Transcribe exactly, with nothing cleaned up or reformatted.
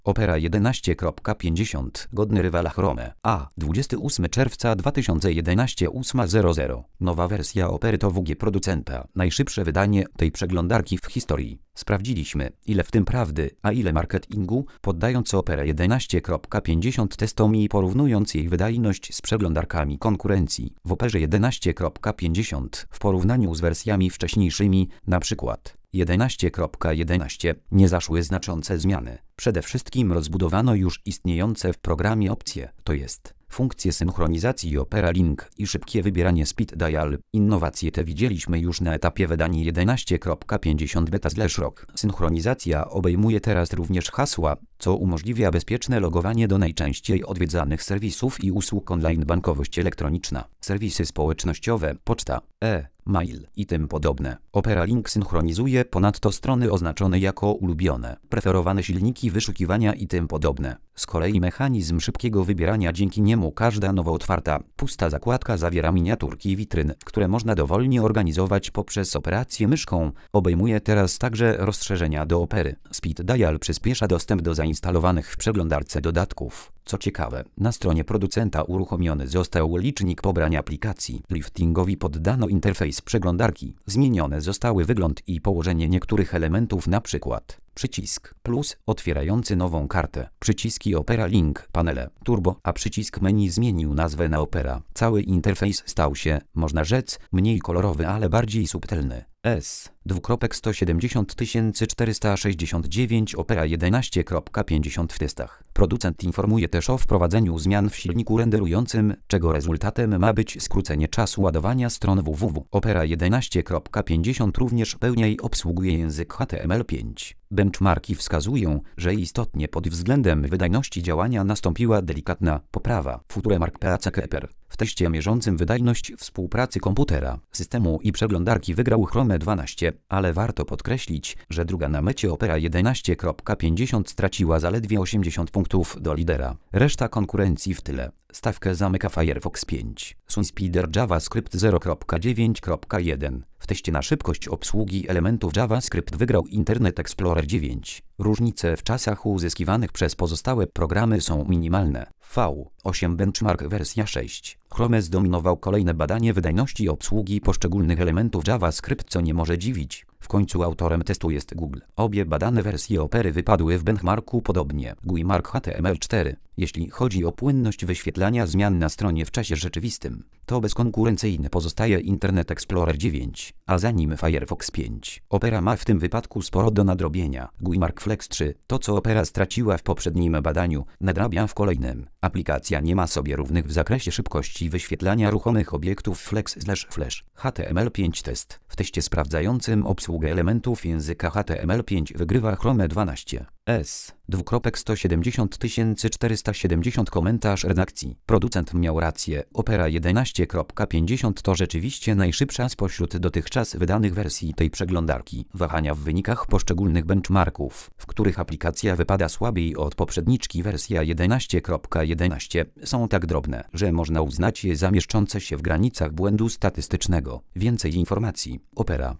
Opera jedenaście kropka pięćdziesiąt. Godny rywala Chrome. A. dwudziestego ósmego czerwca dwa tysiące jedenastego ósma zero zero. Nowa wersja Opery to W G producenta. Najszybsze wydanie tej przeglądarki w historii. Sprawdziliśmy, ile w tym prawdy, a ile marketingu, poddając Operę jedenaście kropka pięćdziesiąt testom i porównując jej wydajność z przeglądarkami konkurencji. W Operze jedenaście kropka pięćdziesiąt w porównaniu z wersjami wcześniejszymi, na przykład jedenaście kropka jedenaście, nie zaszły znaczące zmiany. Przede wszystkim rozbudowano już istniejące w programie opcje, to jest funkcje synchronizacji Opera Link i szybkie wybieranie Speed Dial. Innowacje te widzieliśmy już na etapie wydania jedenaście kropka pięćdziesiąt beta slash rock. Synchronizacja obejmuje teraz również hasła, co umożliwia bezpieczne logowanie do najczęściej odwiedzanych serwisów i usług online, bankowość elektroniczna, serwisy społecznościowe, poczta, e-mail i tym podobne. Opera Link synchronizuje ponadto strony oznaczone jako ulubione, preferowane silniki wyszukiwania i tym podobne. Z kolei mechanizm szybkiego wybierania, dzięki niemu każda nowo otwarta, pusta zakładka zawiera miniaturki witryn, które można dowolnie organizować poprzez operację myszką. Obejmuje teraz także rozszerzenia do Opery. Speed Dial przyspiesza dostęp do zainstalowanych w przeglądarce dodatków. Co ciekawe, na stronie producenta uruchomiony został licznik pobrań aplikacji. Liftingowi poddano interfejs przeglądarki. Zmienione zostały wygląd i położenie niektórych elementów, np. przycisk plus otwierający nową kartę, przyciski Opera Link, panele turbo, a przycisk menu zmienił nazwę na Opera. Cały interfejs stał się, można rzec, mniej kolorowy, ale bardziej subtelny. S. sto siedemdziesiąt tysięcy czterysta sześćdziesiąt dziewięć Opera jedenaście kropka pięćdziesiąt w testach. Producent informuje też o wprowadzeniu zmian w silniku renderującym, czego rezultatem ma być skrócenie czasu ładowania stron www. Opera jedenaście kropka pięćdziesiąt również pełniej obsługuje język H T M L pięć. Benchmarki wskazują, że istotnie pod względem wydajności działania nastąpiła delikatna poprawa. FutureMark P A C Keper. W teście mierzącym wydajność współpracy komputera, systemu i przeglądarki wygrał Chrome dwanaście, ale warto podkreślić, że druga na mecie Opera jedenaście kropka pięćdziesiąt straciła zaledwie osiemdziesiąt punktów do lidera. Reszta konkurencji w tyle. Stawkę zamyka Firefox pięć. SunSpeeder JavaScript zero kropka dziewięć kropka jeden. W teście na szybkość obsługi elementów JavaScript wygrał Internet Explorer dziewięć. Różnice w czasach uzyskiwanych przez pozostałe programy są minimalne. V osiem Benchmark wersja sześć. Chrome zdominował kolejne badanie wydajności obsługi poszczególnych elementów JavaScript, co nie może dziwić. W końcu autorem testu jest Google. Obie badane wersje Opery wypadły w benchmarku podobnie. G U I Mark H T M L cztery. Jeśli chodzi o płynność wyświetlania zmian na stronie w czasie rzeczywistym, to bezkonkurencyjny pozostaje Internet Explorer dziewięć, a za nim Firefox pięć. Opera ma w tym wypadku sporo do nadrobienia. G U I Mark Flex trzy. To, co Opera straciła w poprzednim badaniu, nadrabia w kolejnym. Aplikacja nie ma sobie równych w zakresie szybkości wyświetlania ruchomych obiektów Flex/Flash. H T M L pięć test. W teście sprawdzającym obsługę elementów języka H T M L pięć wygrywa Chrome dwanaście. S. sto siedemdziesiąt tysięcy czterysta siedemdziesiąt komentarz redakcji. Producent miał rację. Opera jedenaście kropka pięćdziesiąt to rzeczywiście najszybsza spośród dotychczas wydanych wersji tej przeglądarki. Wahania w wynikach poszczególnych benchmarków, w których aplikacja wypada słabiej od poprzedniczki wersja jedenaście kropka jedenaście, są tak drobne, że można uznać je za mieszczące się w granicach błędu statystycznego. Więcej informacji. Opera.